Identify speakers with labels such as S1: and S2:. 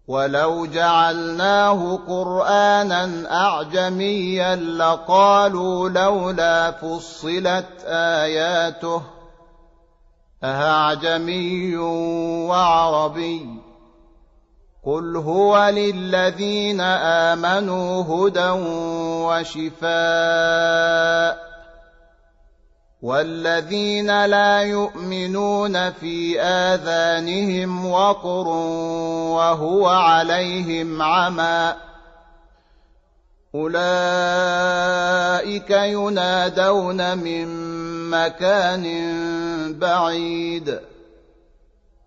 S1: ولو جعلناه قرآنا أعجميا لقالوا لولا فصلت آياته أأعجمي وعربي قل هو للذين آمنوا هدى وشفاء والذين لا يؤمنون في آذانهم وقر وهو عليهم عمى أولئك ينادون من مكان بعيد